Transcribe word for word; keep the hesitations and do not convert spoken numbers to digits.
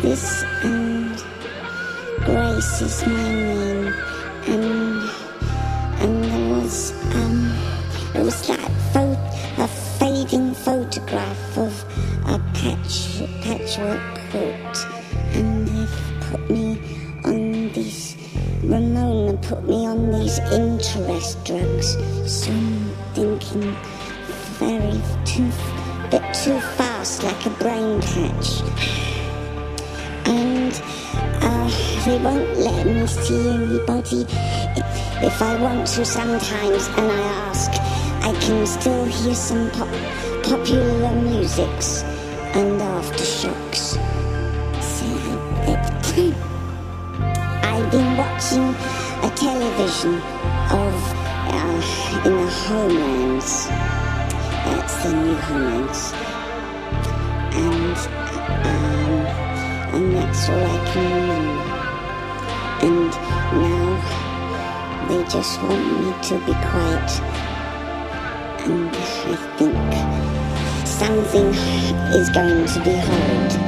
this, and Grace is my name, and and there was um it was that photo, a fading photograph of a patch patchwork quilt, and they've put me on these. Ramona put me on these interest drugs, so I'm thinking very too, bit too fast, like a brain patch. And uh, they won't let me see anybody. If I want to sometimes, and I ask, I can still hear some pop, popular musics and aftershocks. So it, I've been watching a television of uh, in the Homelands. That's the new Homelands, and um, and that's all I can remember. And now they just want me to be quiet, and I think something is going to be horrid.